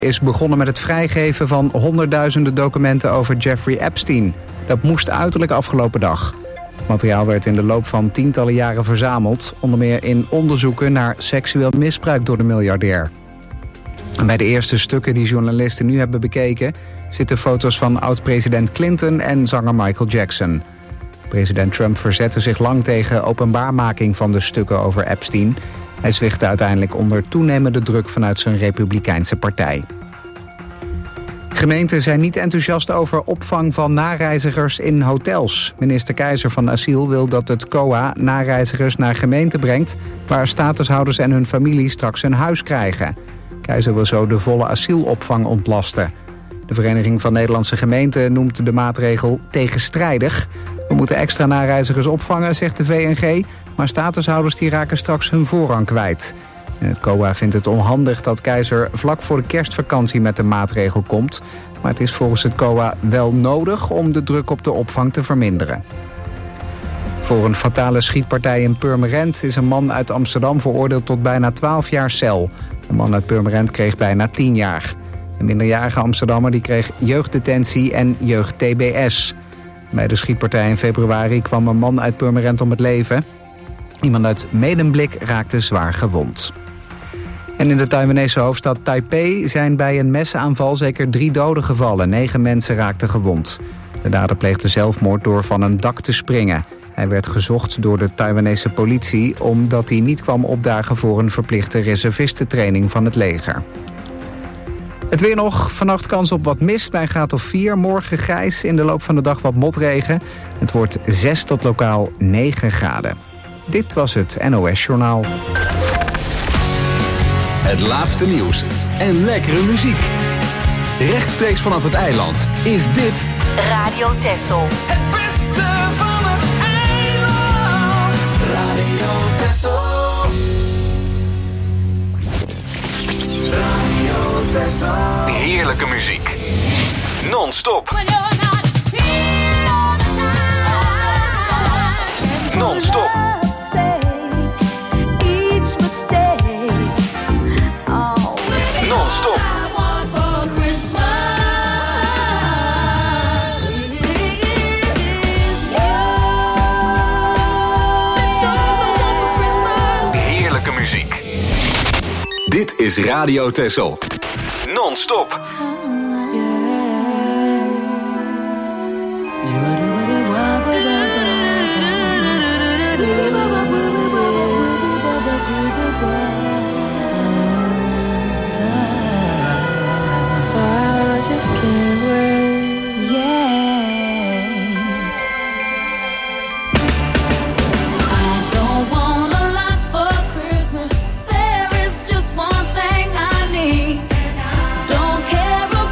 is begonnen met het vrijgeven van honderdduizenden documenten over Jeffrey Epstein. Dat moest uiterlijk afgelopen dag. Materiaal werd in de loop van tientallen jaren verzameld, onder meer in onderzoeken naar seksueel misbruik door de miljardair. En bij de eerste stukken die journalisten nu hebben bekeken zitten foto's van oud-president Clinton en zanger Michael Jackson. President Trump verzette zich lang tegen openbaarmaking van de stukken over Epstein. Hij zwichtte uiteindelijk onder toenemende druk vanuit zijn Republikeinse partij. Gemeenten zijn niet enthousiast over opvang van nareizigers in hotels. Minister Keizer van Asiel wil dat het COA nareizigers naar gemeenten brengt waar statushouders en hun familie straks een huis krijgen. Keizer wil zo de volle asielopvang ontlasten. De Vereniging van Nederlandse Gemeenten noemt de maatregel tegenstrijdig. We moeten extra nareizigers opvangen, zegt de VNG, maar statushouders die raken straks hun voorrang kwijt. En het COA vindt het onhandig dat Keizer vlak voor de kerstvakantie met de maatregel komt. Maar het is volgens het COA wel nodig om de druk op de opvang te verminderen. Voor een fatale schietpartij in Purmerend is een man uit Amsterdam veroordeeld tot bijna 12 jaar cel. De man uit Purmerend kreeg bijna 10 jaar. Een minderjarige Amsterdammer die kreeg jeugddetentie en jeugd-TBS. Bij de schietpartij in februari kwam een man uit Purmerend om het leven. Iemand uit Medemblik raakte zwaar gewond. En in de Taiwanese hoofdstad Taipei zijn bij een mesaanval zeker 3 doden gevallen. 9 mensen raakten gewond. De dader pleegde zelfmoord door van een dak te springen. Hij werd gezocht door de Taiwanese politie omdat hij niet kwam opdagen voor een verplichte reservistentraining van het leger. Het weer nog. Vannacht kans op wat mist bij een graad of 4. Morgen grijs, in de loop van de dag wat motregen. Het wordt 6 tot lokaal 9 graden. Dit was het NOS Journaal. Het laatste nieuws en lekkere muziek. Rechtstreeks vanaf het eiland is dit Radio Texel. Het beste van het eiland. Radio Texel. Radio Texel. heerlijke muziek. Non-stop. Non-stop. Non-stop. Heerlijke muziek. Dit is Radio Texel. Non-stop. Don't care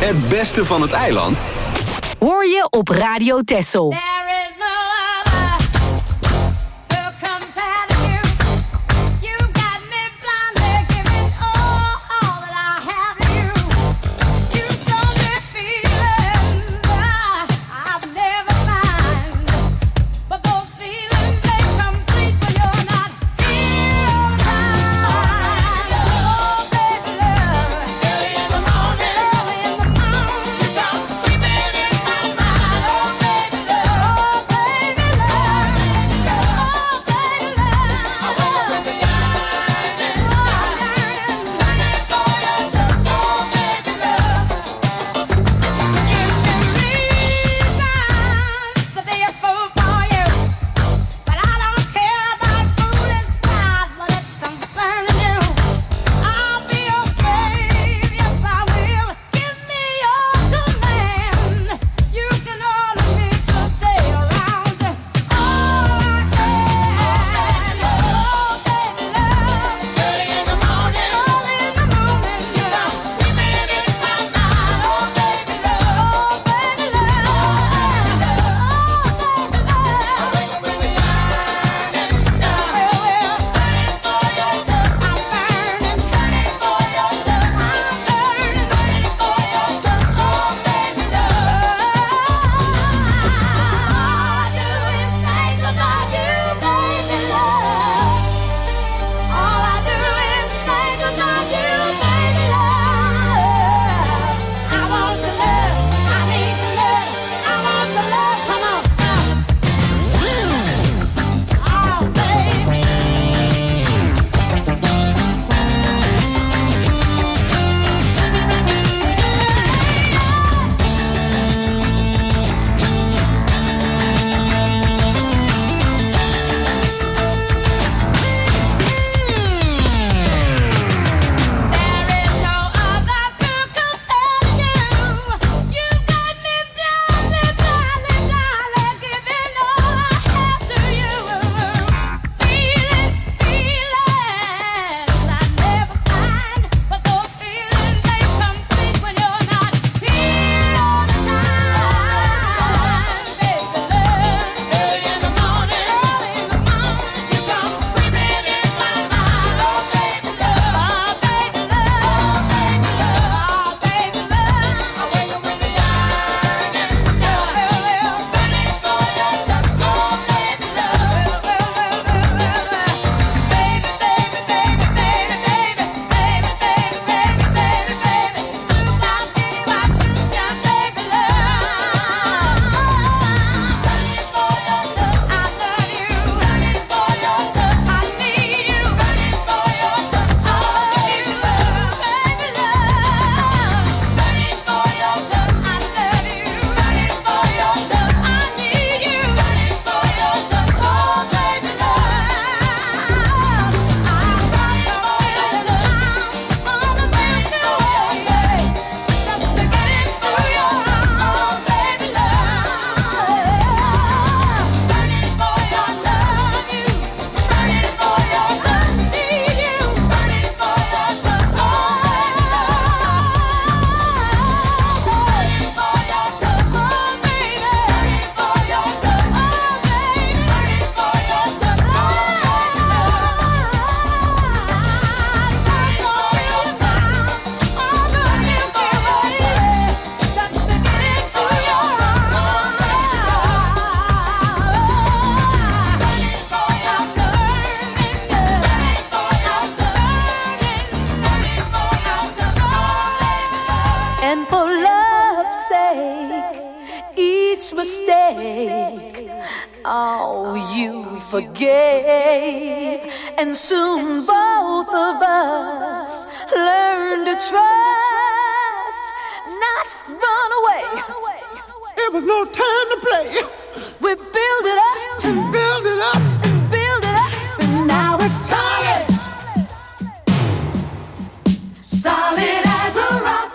Het beste van het eiland hoor je op Radio Texel. mistake. Oh, you forgave, and soon both of us learned to trust, not run away. It was no time to play. We build it up and build it up and build it up, and now it's solid, solid as a rock.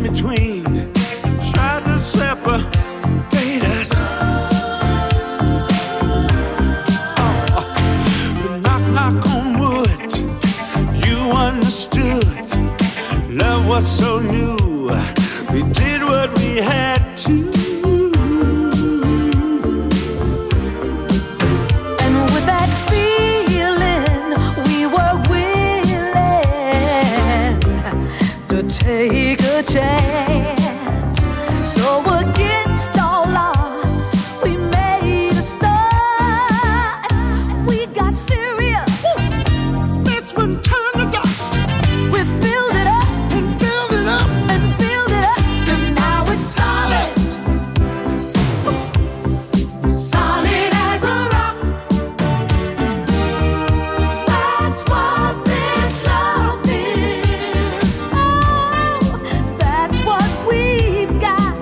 between tried to separate us. But knock on wood, you understood. Love was so new, we did what we had to. Take a chance. So against all odds, we made a start. We got serious. This one turned to dust. We build it up and build it up and build it up, and now it's solid. Solid as a rock. That's what this love is. That's what we've got.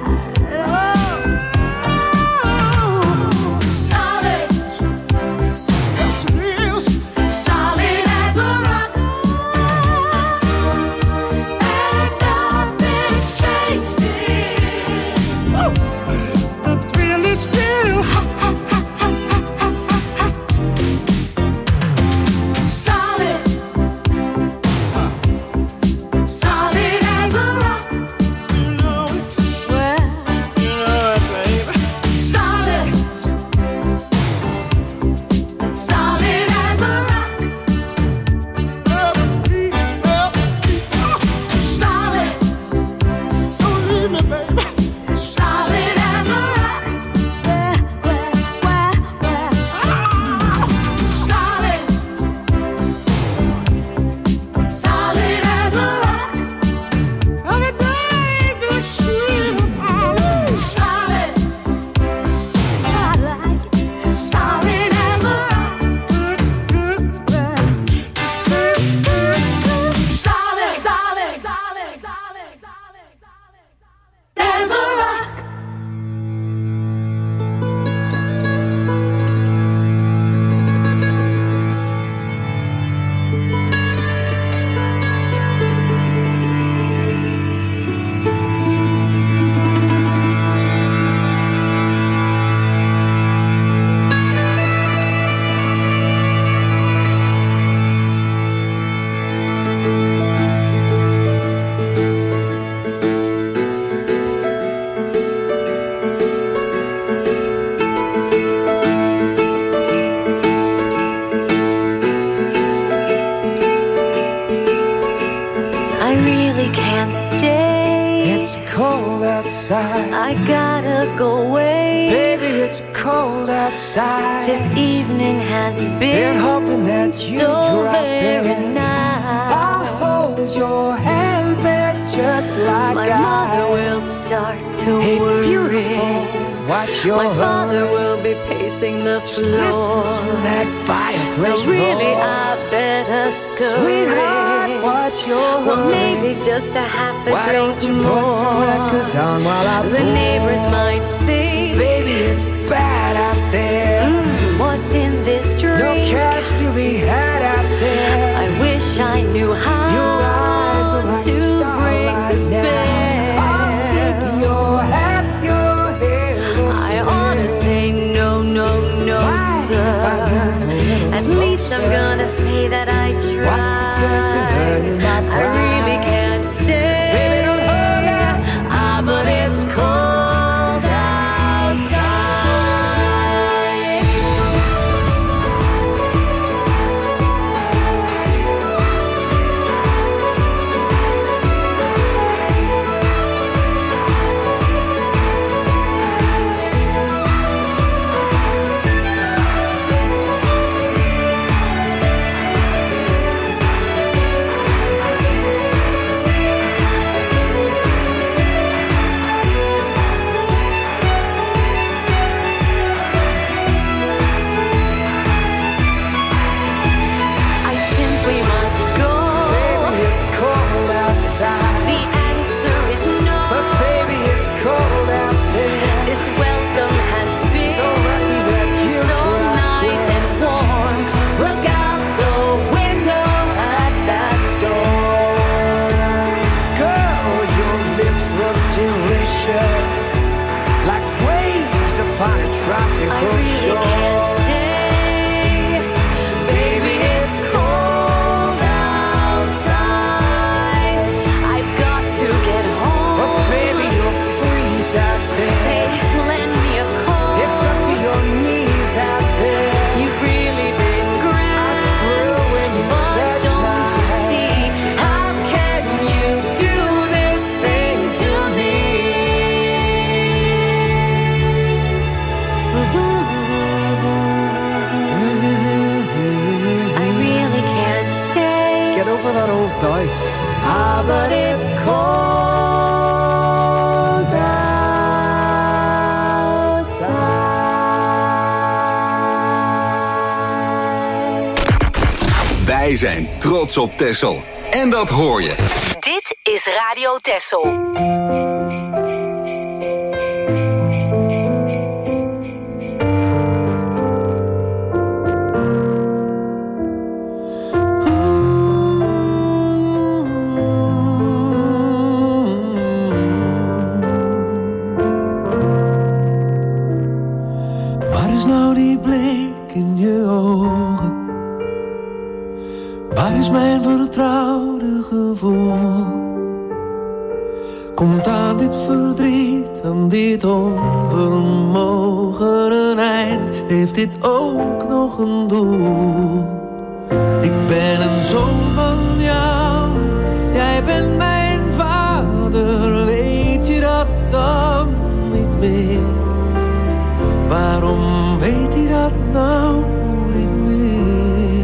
Oh, solid. Yes, it is. Solid as a rock. And nothing's changed it. The thrill is still hot. Solid. Solid as a rock. You know it, Well, babe. solid. Solid as a rock. Solid. Don't leave me, baby. Solid as a rock. Solid. Solid as a rock. Every day, good shit. Solid. I like it. Solid as a rock. Solid, solid, solid, solid, solid, as a rock. I really can't stay. It's cold outside. I gotta go away. Baby, it's cold outside. This evening has Been been hoping that you so drop very in. nice. I'll hold your hands there just like My mother will start to Hey, worry. beautiful, watch your My father will be pacing the Just listen floor. to that fireplace So really roar. I better scurry. Sweetheart, watch your Well, hurry. maybe just a half a Why drink don't you more. put some records on while I The pour? neighbors might think, Baby, it's bad out there. what's in this drink? No cabs to be had out there. I wish I knew how Your eyes are like to break the starlight spell. now. I'll take your hat, your hair will I ought to say no, no, no, sir. At least I'm gonna say that I tried. What's the sense in hurting my I pride? really can't stay. Baby, don't hold out. But it's cold outside. zijn trots op Texel. En dat hoor je. Dit is Radio Texel. Waar is nou die blik in je ogen? Waar is mijn vertrouwde gevoel? Komt aan dit verdriet, aan dit onvermogen een eind? Heeft dit ook nog een doel? Ik ben een zoon van jou, jij bent mijn vader. Weet je dat dan niet meer? Waarom weet hij dat nou niet meer?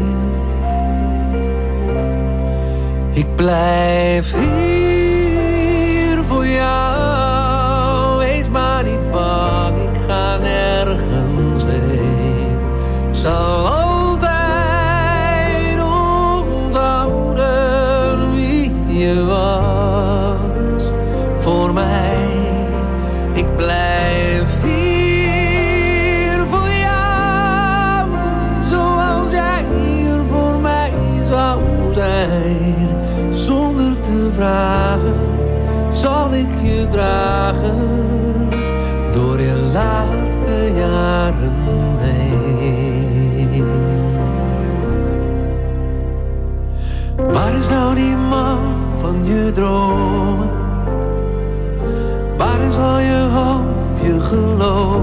Ik blijf hier voor jou. Wees maar niet bang, ik ga nergens heen. Ik zal altijd onthouden wie je was voor mij. Ik blijf hier voor jou, zoals jij hier voor mij zou zijn. Zonder te vragen zal ik je dragen door je laatste jaren heen. Waar is nou die man van je dromen? Waar is al je hoop, je geloof?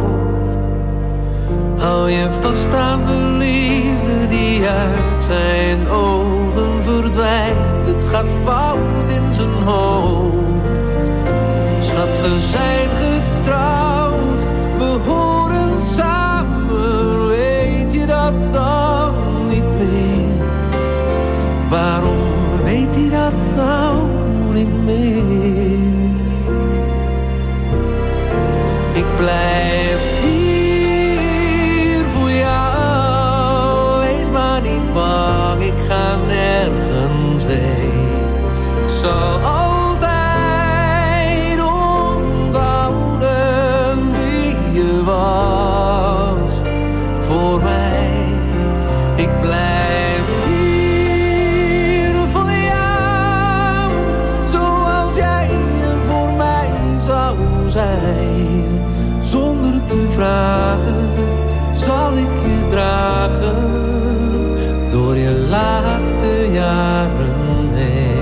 Hou je vast aan de liefde die uit zijn ogen verdwijnt. Het gaat fout in zijn hoofd. Schat, we zijn getrouwd, we horen samen. Weet je dat dan niet meer? Waarom weet hij dat nou niet meer? Ik blijf hier voor jou. Wees maar niet bang, ik ga nergens heen. Ik zal altijd onthouden wie je was voor mij. Ik blijf hier voor jou, zoals jij er voor mij zou zijn. Zonder te vragen zal ik je dragen door je laatste jaren heen.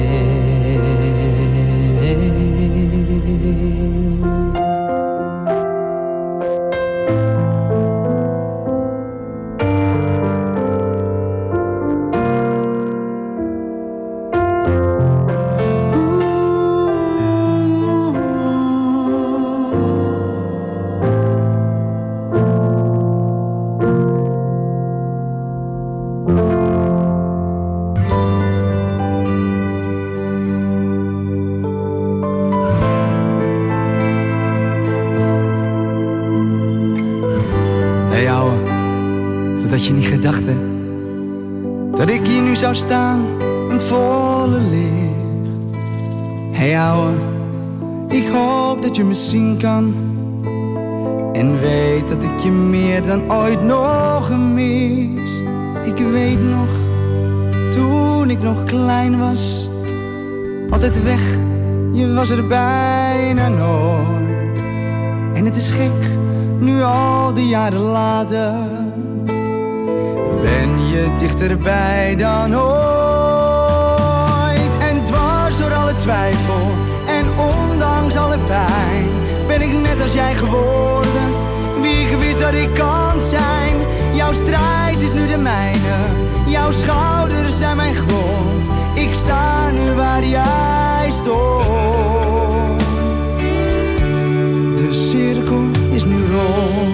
Dat je niet gedacht hebt dat ik hier nu zou staan in het volle licht. Hey ouwe, ik hoop dat je me zien kan en weet dat ik je meer dan ooit nog mis. Ik weet nog, toen ik nog klein was, altijd weg, je was er bijna nooit. En het is gek, nu al die jaren later ben je dichterbij dan ooit. En dwars door alle twijfel en ondanks alle pijn ben ik net als jij geworden, wie ik wist dat ik kan zijn. Jouw strijd is nu de mijne, jouw schouders zijn mijn grond. Ik sta nu waar jij stond. De cirkel is nu rond.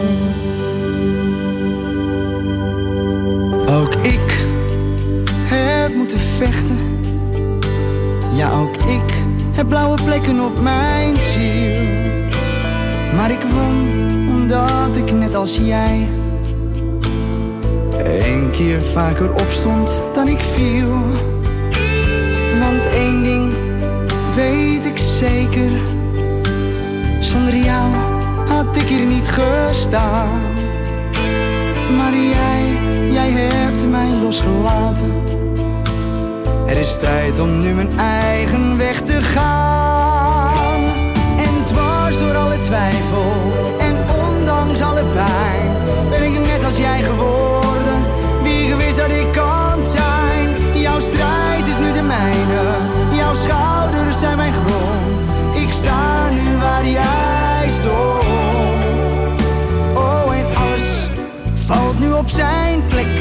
Ook ik heb moeten vechten. Ja, ook ik heb blauwe plekken op mijn ziel. Maar ik won omdat ik net als jij Eén keer vaker opstond dan ik viel. Want één ding weet ik zeker, zonder jou had ik hier niet gestaan. Maar jij hebt mij losgelaten. Er is tijd om nu mijn eigen weg te gaan. En dwars door alle twijfel en ondanks alle pijn ben ik net als jij geworden, wie gewist dat ik kan zijn. Jouw strijd is nu de mijne, jouw schouders zijn mijn grond. Ik sta nu waar jij stond. Oh, en alles valt nu op zijn plek.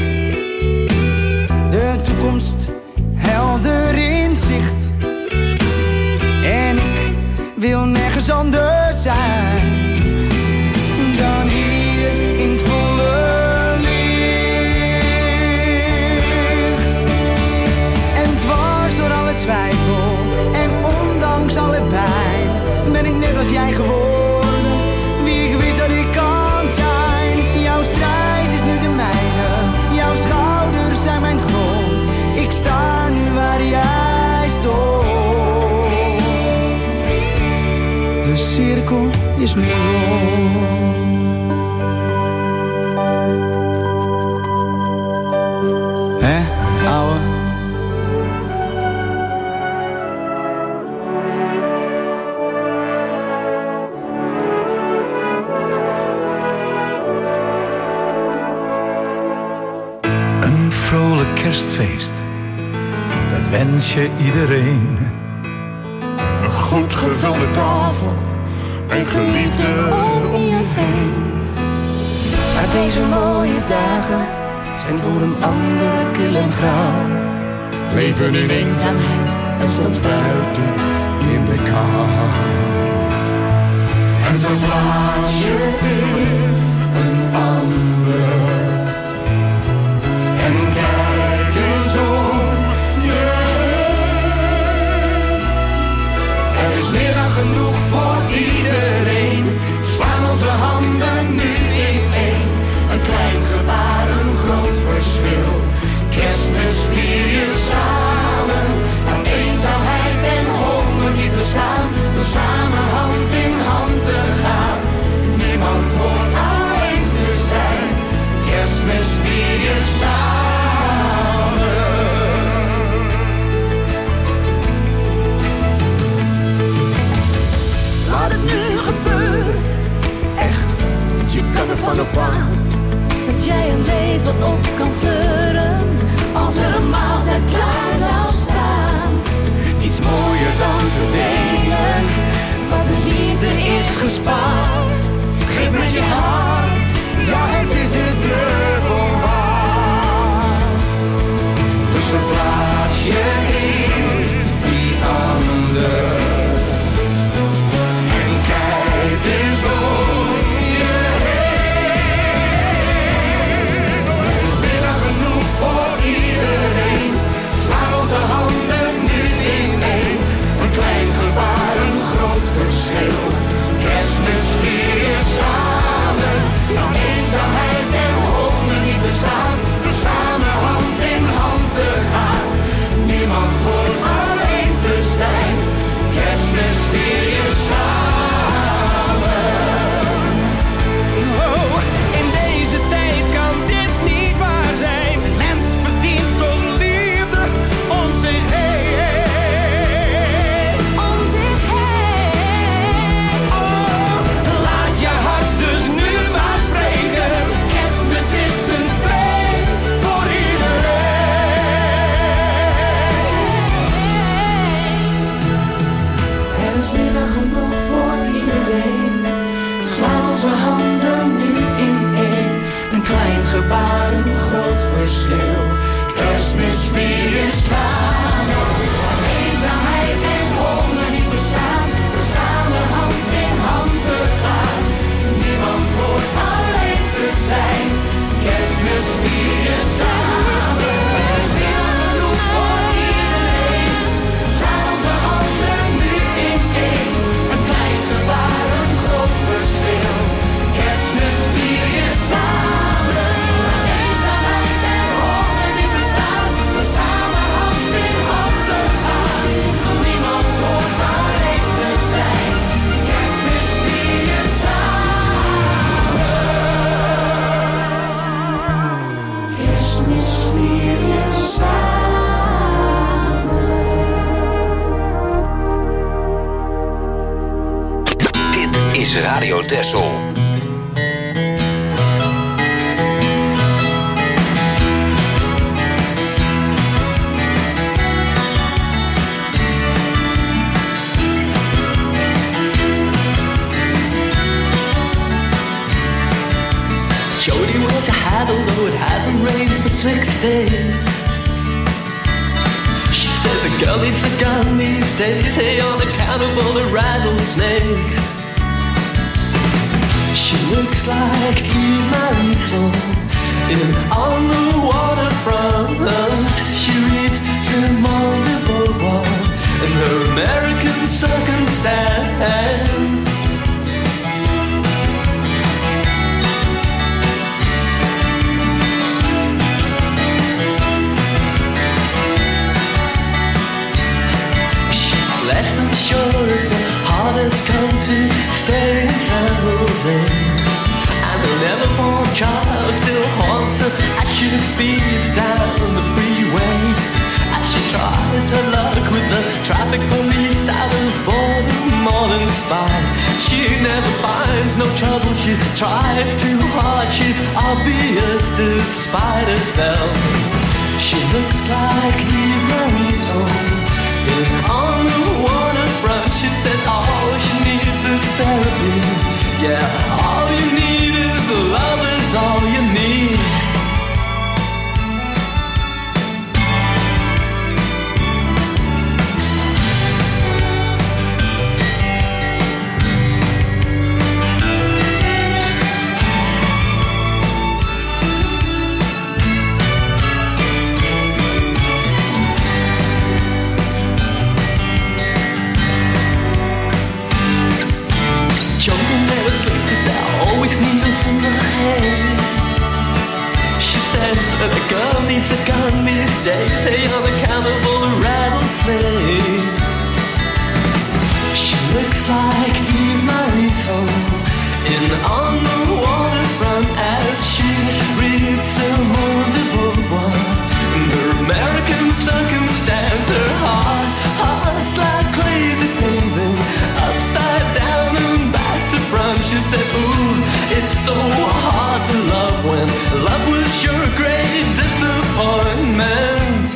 De toekomst helder in zicht. En ik wil nergens anders zijn dan hier in het volle licht. En dwars door alle twijfel en ondanks alle pijn ben ik net als jij geworden, wie ik wist dat ik kan zijn. Jouw strijd is nu de mijne, jouw schouders zijn mijn grond. Ik sta nu waar jij stond. De cirkel is nu rond. Hè, ouwe? Een vrolijk kerstfeest, dat wens je iedereen. Een goed gevulde tafel en geliefden om je heen. Maar deze mooie dagen zijn voor een ander kil en grauw. Leven in eenzaamheid en soms buiten in de kou. En verplaats je in een ander. En kijk eens om je heen. Er is meer dan genoeg voor iedereen. Slaan onze handen nu in één. Een klein gebaar, een groot verschil. Kerstmis vier je samen. Laat eenzaamheid en honger niet bestaan. Door samen hand in hand te gaan. Niemand hoort alleen te zijn. Kerstmis vier je samen. Laat het nu gebeuren, echt, je kan ervan op aan. Dat jij een leven op kan fleuren, als er een maaltijd klaar zou staan. Iets mooier dan te delen, wat de liefde is gespaard. geef met je hart, ja het is het dubbel waard. Dus verplaats je in die ander. En kijk eens om je heen. Er is meer dan genoeg voor iedereen. Slaan onze handen nu in één. Een klein gebaar, een groot verschil. Kerstmis vier je samen. Nou eenzaamheid en honger niet bestaan. Door samen hand in hand te gaan. Niemand hoort alleen te zijn. Kerstmis vier je samen. Oh, in deze tijd kan dit niet waar zijn. De mens verdient toch liefde om zich heen. Om zich heen. Oh, laat je hart dus nu maar spreken. Kerstmis is een feest voor iedereen. Er is meer dan genoeg voor iedereen. Slaan onze handen nu in één. Een klein gebaar, een groot verschil. Kerstmis vier je samen. Eenzaamheid en honger niet bestaan. Door samen hand in hand te gaan. Niemand hoort alleen te zijn. Kerstmis vier je samen. Er is meer dan genoeg voor iedereen. Slaan onze handen nu in één. Een klein gebaar, een groot verschil. Kerstmis vier je samen. Eenzaamheid is Radio Texel. Jody was a hat, although it hasn't rained for 6 days. She says a girl needs a gun these days, hey, on account of all the rattlesnakes. She looks like Eve Marisol on the waterfront. She reads Simone de Beauvoir in her American Circumstance. Less than sure if the heart has come to stay in San Jose, and her never-born child still haunts her as she speeds down the freeway. As she tries her luck with the traffic police out of boredom or in spite, she never finds no trouble. She tries too hard. She's obvious despite herself. She looks like Eve Marisol on the waterfront. She says all she needs is therapy. Yeah, all you need is love is all you need. Always needles in the head. She says that a girl needs a gun these days, hey, on account of all the rattlesnakes. She looks like Eve Marisol on the waterfront as she reads Simone de Beauvoir in her American Circumstance. Her heart's like crazy paving, upside down and back to front. She says, ooh, it's so hard to love when love was your great disappointment.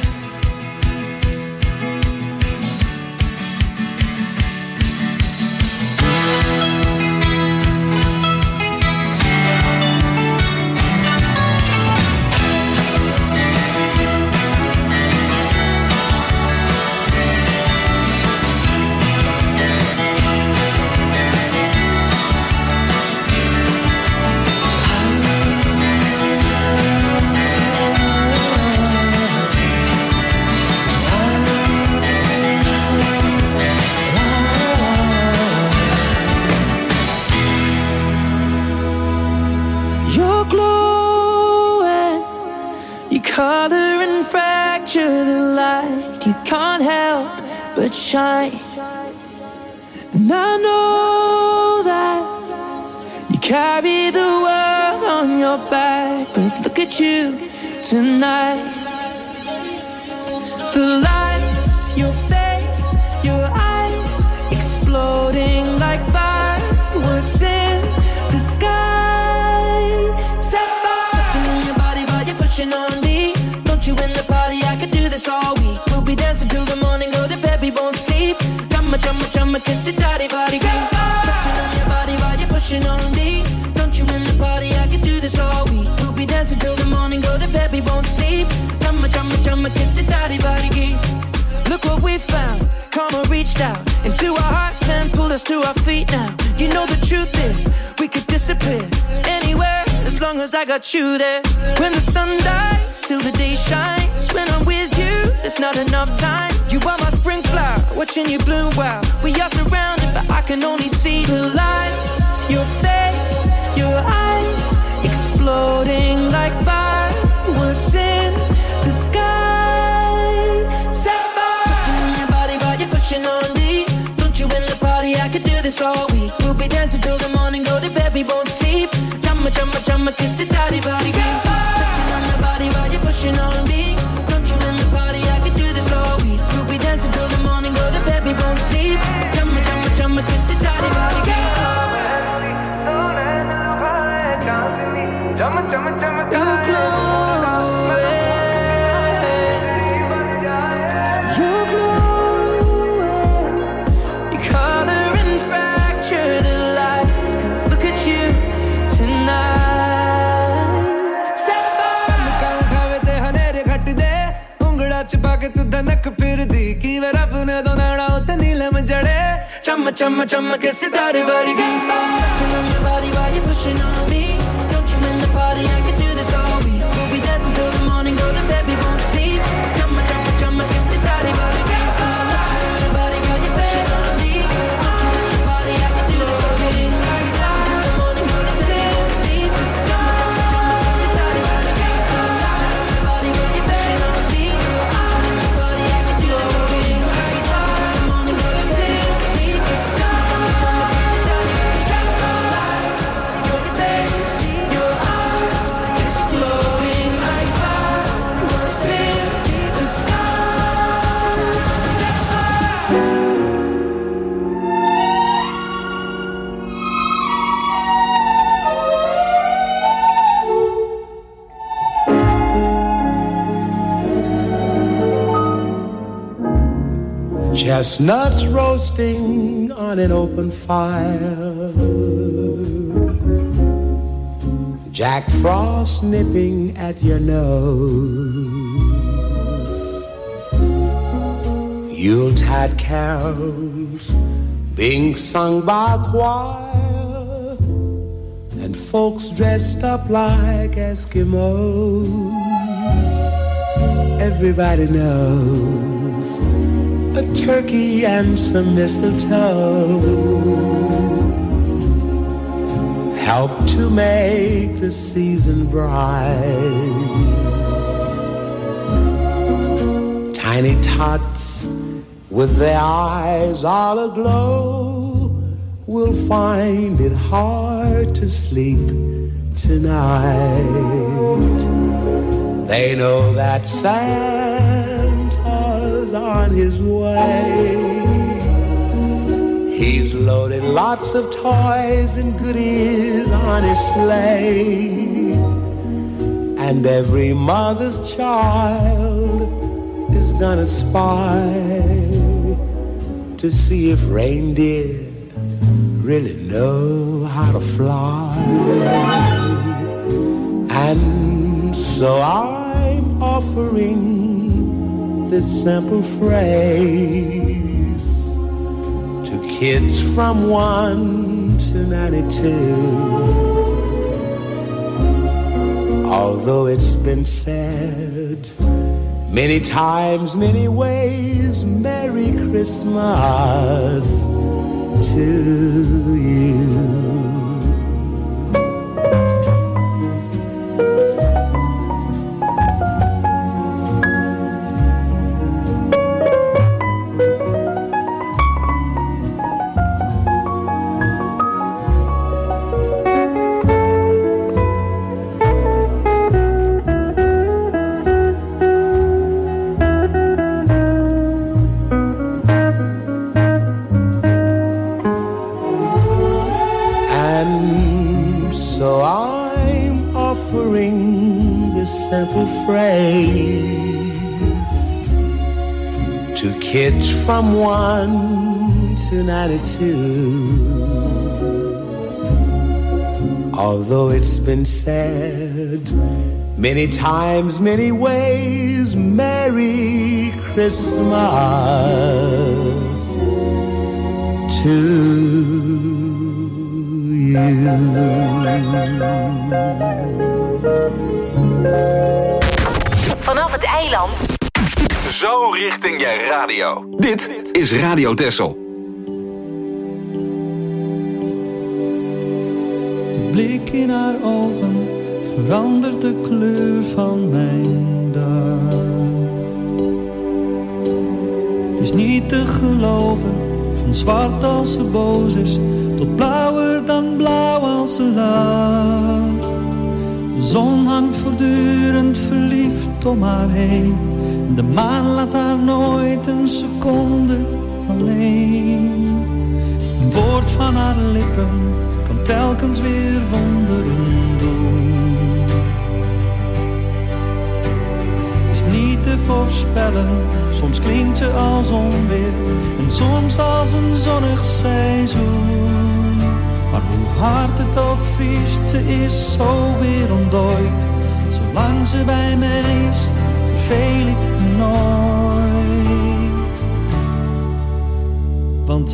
Color and fracture the light. You can't help but shine. And I know that you carry the world on your back, but look at you tonight. The lights, your face, your eyes, exploding like fireworks in the sky. Sapphire touching on your body while you're pushing on me. You in the party, I could do this all week. We'll be dancing till the morning, go to bed, we won't sleep. Chumma, chumma, chumma, kiss it, daddy, body, girl. Touching on your body while you're pushing on me. Don't you in the party, I could do this all week. We'll be dancing till the morning, go to bed, we won't sleep. Chumma, chumma, chumma, kiss it, daddy, body, girl. Look what we found. Karma reached out into our hearts and pulled us to our feet now. You know the truth is, we could disappear anywhere as long as I got you there. When the sun dies, till the day shines. When I'm with you, there's not enough time. You are my spring flower, watching you bloom wild. We are surrounded, but I can only see the lights. Your face, your eyes, exploding like fireworks in the sky. Sapphire touching on your body while you're pushing on me. Don't you in the party, I could do this all week. We'll be dancing till the morning, go to bed, we won't sleep. Chumma, chumma, chumma, kiss it, daddy, body, girl. Touching on your body while you're pushing on me. Don't you in the party, I could do this all week. We'll be dancing till the morning, go to bed, we won't sleep. Chumma, chumma, chumma, kiss it, daddy, body, girl. Chumma chumma ke sitare vargi touching on your body while you're pushing on me. Don't you in the party, I can do this all week. We'll be dancing till the morning, go to bed, we won't sleep. Chumma chumma chumma ke sitare vargi touching on your body while you're pushing on me. Don't you in the party, I can do this all week. We'll be dancing till the morning, go to bed, we won't sleep. Chumma chumma chumma ke sitare vargi touching on your body while you're pushing on me. Don't you in the party, I can do this all week. We'll be dancing till the morning, go to bed. Chestnuts roasting on an open fire, Jack Frost nipping at your nose, Yuletide carols being sung by a choir, and folks dressed up like Eskimos. Everybody knows a turkey and some mistletoe help to make the season bright. Tiny tots with their eyes all aglow will find it hard to sleep tonight. They know that Santa's on his way. He's loaded lots of toys and goodies on his sleigh, and every mother's child is gonna spy to see if reindeer really know how to fly. And so I'm offering this simple phrase to kids from 1 to 92. Although it's been said many times, many ways, Merry Christmas to you. To kids from 1 to 92. Although it's been said many times, many ways, Merry Christmas to you. Vanaf het eiland. Zo richting je radio. Dit is Radio Texel. De blik in haar ogen verandert de kleur van mijn dag. Het is niet te geloven, van zwart als ze boos is, tot blauwer dan blauw als ze lacht. De zon hangt voortdurend verliefd om haar heen. De maan laat haar nooit een seconde alleen. Een woord van haar lippen kan telkens weer wonderen doen. voorspellen. Soms klinkt je als onweer en soms als een zonnig seizoen. Maar hoe hard het ook vriest, ze is zo weer ontdooid. Zolang ze bij mij is, verveel ik me nooit. Want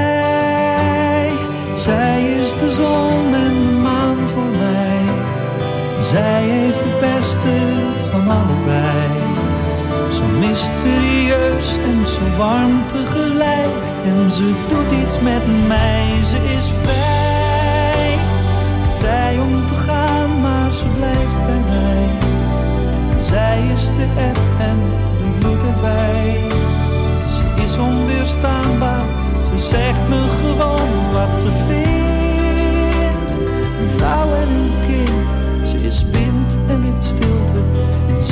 zij is de zon en de maan voor mij. Zij heeft het beste van allebei. Zo mysterieus en zo warm tegelijk. En ze doet iets met mij. Ze is vrij, vrij om te gaan, maar ze blijft bij mij. Zij is de eb en de vloed erbij. Ze is onweerstaanbaar, ze zegt me gewoon wat ze vindt. Een vrouw en een kind, ze is wind en wit stilte. En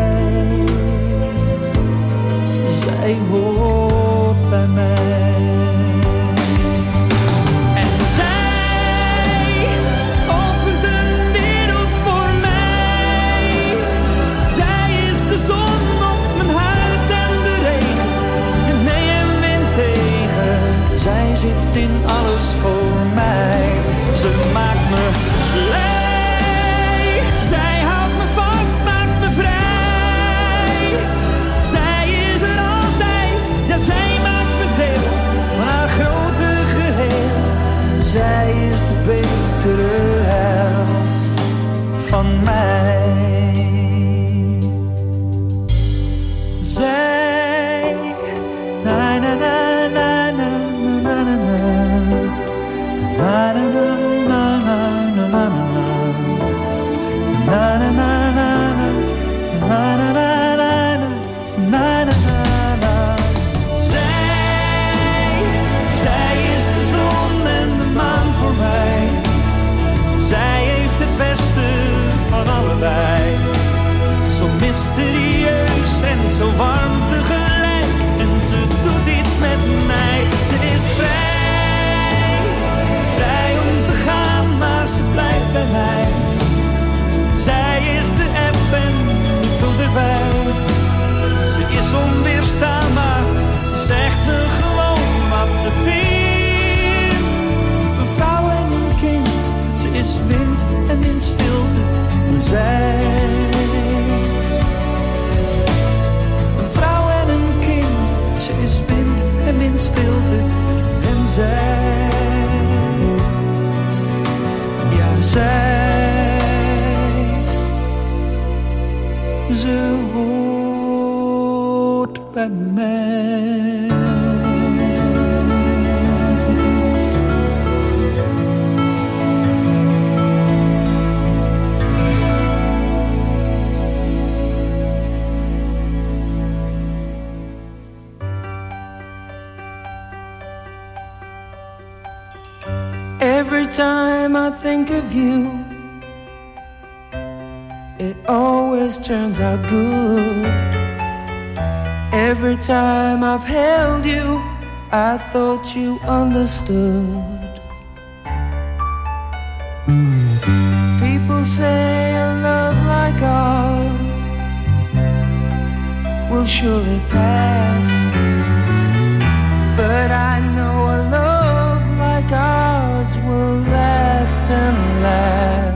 zij hoort bij mij. En zij opent een wereld voor mij. Zij is de zon op mijn huid en de regen. En mee en wind tegen. Zij zit in alles voor mij. Ze maakt me blij. Zij houdt me vast, maakt me vrij. Zij is er altijd, ja zij maakt me deel van haar grote geheel. Zij is de betere helft van mij. Zij, na na na na na na na na na na na na na na. Na na na na na na na na na na na. Zij is de zon en de maan voor mij. Zij heeft het beste van allebei. Zo mysterieus en zo warm tegelijk. En ze doet iets met mij. Ze is vrij, vrij om te gaan, maar ze blijft bij mij. Zij is de eb en de vloed erbij. Ze is onweerstaanbaar, ze zegt me gewoon wat ze vindt. Een vrouw en een kind, ze is wind en windstilte. En zij, een vrouw en een kind, ze is wind en windstilte. En zij, ja zij, ze hoort bij mij. Every time I think of you, it always turns out good. Every time I've held you, I thought you understood. People say a love like ours will surely pass, but I know a love like ours will last and last.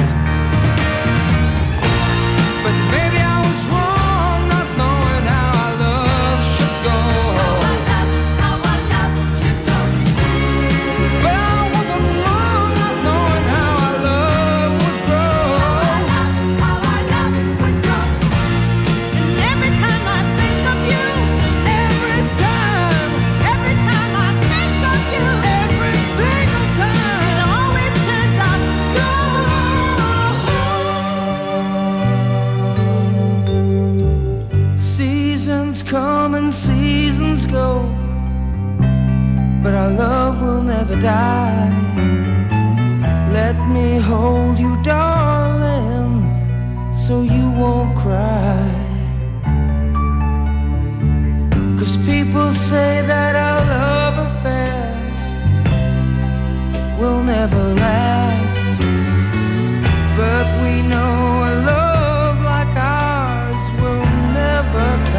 Seasons go, but our love will never die. Let me hold you, darling, so you won't cry. 'Cause people say that our love affair will never last, but we know a love like ours will never pass.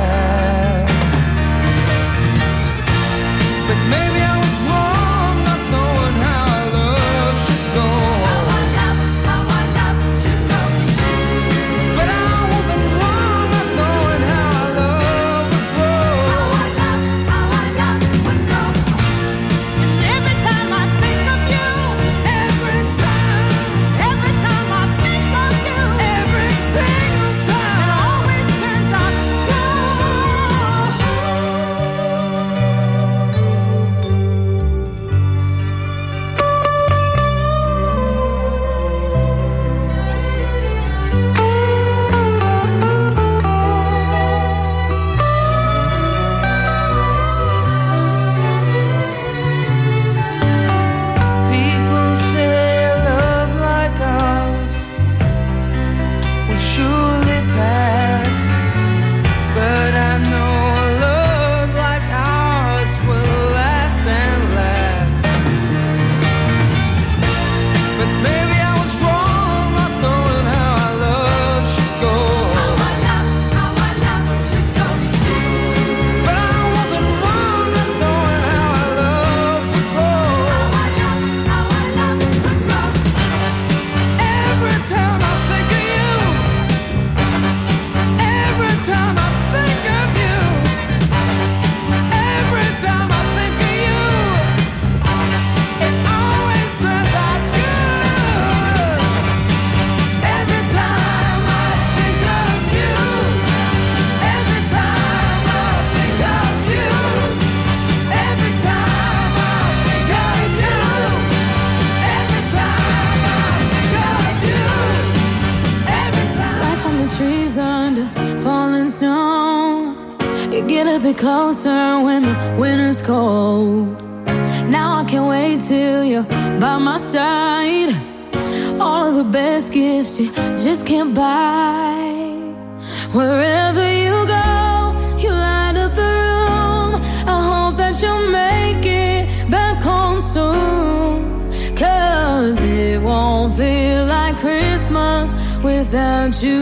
be closer when the winter's cold. Now I can't wait till you're by my side. All of the best gifts you just can't buy. Wherever you go, you light up the room. I hope that you'll make it back home soon. 'Cause it won't feel like Christmas without you.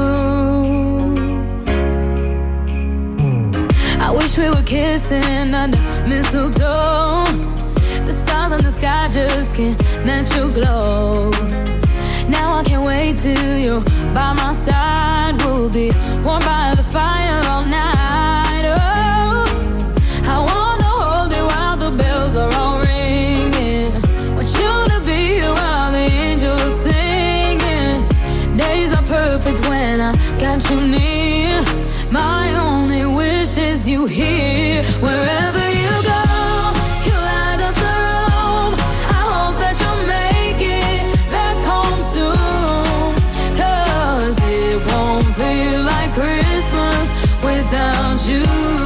I wish we were kissing under mistletoe. The stars in the sky just can't match your glow. Now I can't wait till you're by my side. We'll be warm by the fire all night. Oh, I wanna hold you while the bells are all ringing. Want you to be here while the angels are singing. Days are perfect when I got you near. My only wish is you here. Wherever you go, you light up the room. I hope that you'll make it back home soon. 'Cause it won't feel like Christmas without you.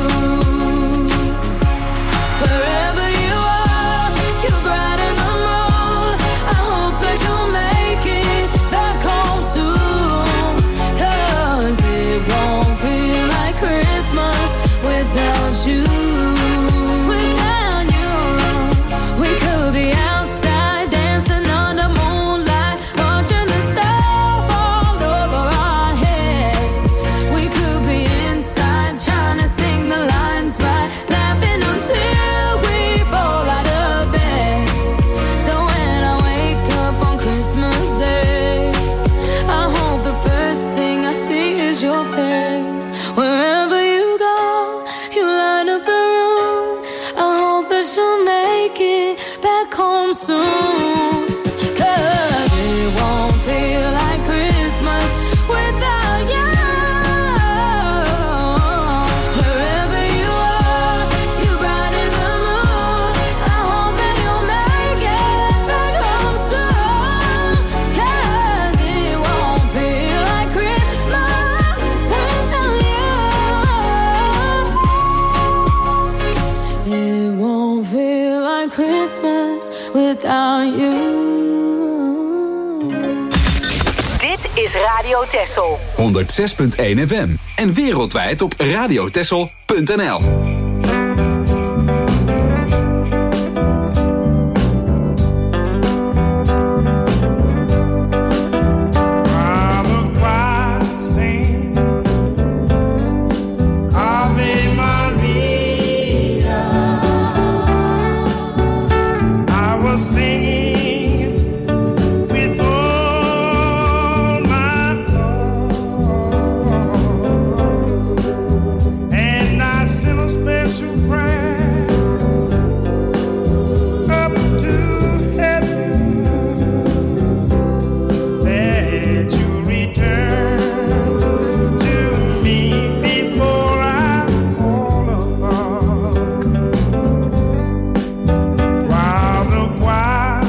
Wherever you are, you brighten the mood. I hope that you'll make it back home soon. 'Cause it won't feel like Christmas without you. Without you, we could be outside dancing under moonlight, watching the stars fall over our heads. We could be inside trying to sing the lines right, laughing until we fall out of bed. So when I wake up on Christmas Day, I hope the first thing I see is your face. Wherever you go, you light up the room. I hope that you'll make it back home soon. 'Cause it won't feel like Christmas without you. Wherever you are, you brighten the mood. I hope that you'll make it back home soon. 'Cause it won't feel like Christmas without you. It won't feel like Christmas without you. Dit is Radio Texel. 106.1 FM. En wereldwijd op radiotexel.nl. While the choir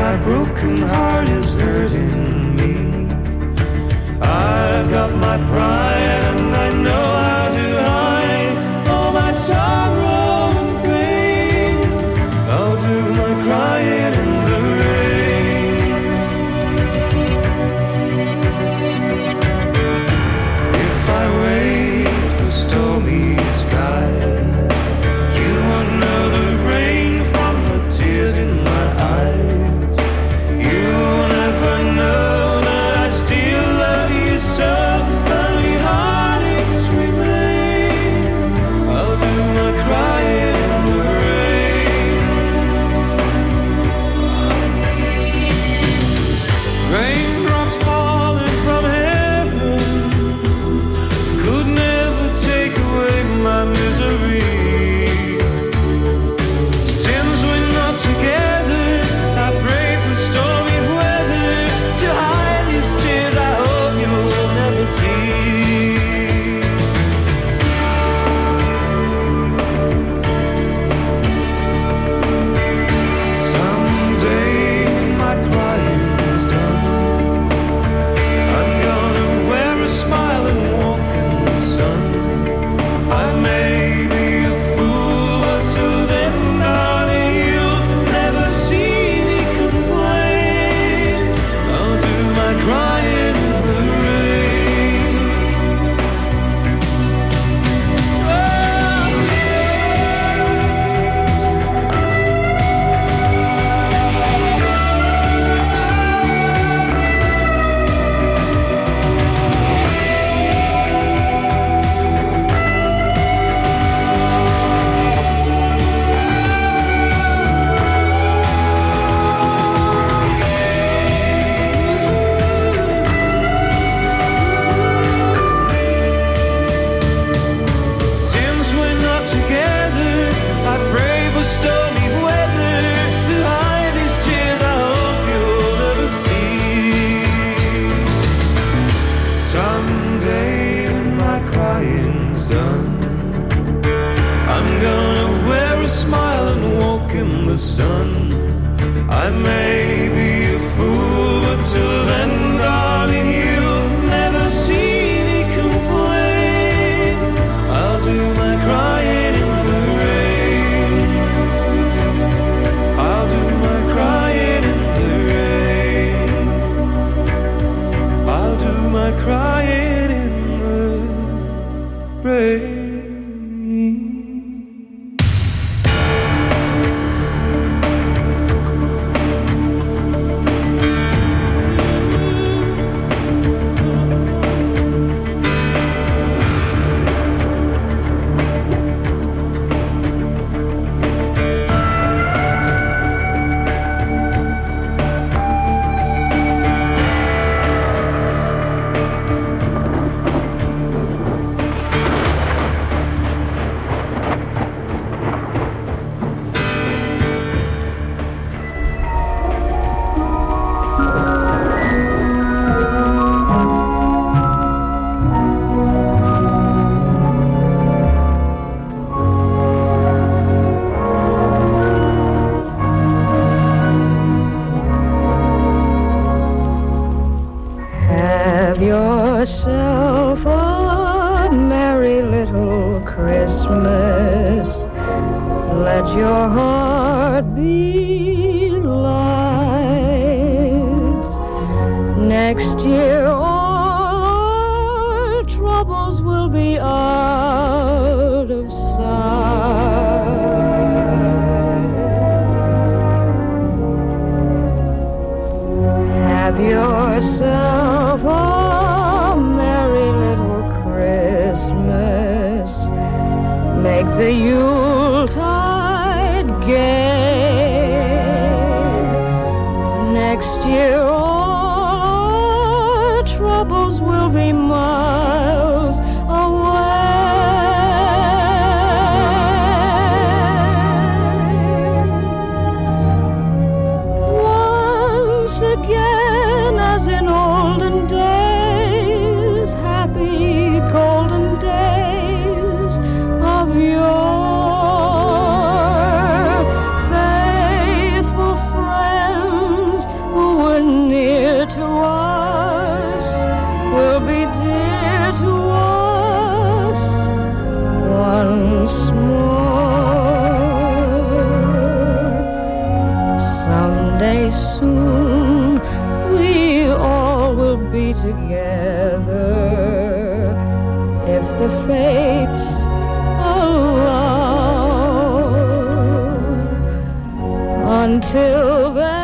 my broken heart is hurting me. I've got my pride and I know how to hide all my sorrow and pain. I'll do my crying in the rain. If I wait for stormy skies, you won't know the rain from the tears in my eyes. You'll never know that I still love you so. Only heartaches remain. I'll do my crying in the rain. Raindrops falling from heaven could never take away my misery. Since we're not together, I pray for stormy weather to hide these tears I hope you'll never see. Someday when my crying's done, I'm gonna wear a smile and walk in the sun. I may be a fool, but till then, darling, you'll never see me complain. I'll do my crying in the rain. Since we're not together, I pray for stormy weather to hide these tears I hope you'll never see. Someday when my crying's done, I'm gonna wear a smile and walk in the sun. I may be a fool, but till then, darling, you'll never see me complain. I'll do my crying in the rain. I'll do my crying in the rain. I'll do my crying in the rain. Have yourself a merry little Christmas. Let your heart be light. Next year all our troubles will be out of sight. Have yourself a merry little Christmas. Make the Yuletide gay. Next year all our troubles will be miles away. Once again, as in olden days, happy golden days of yore, faithful friends someday soon we all will be together if the fates allow. Until then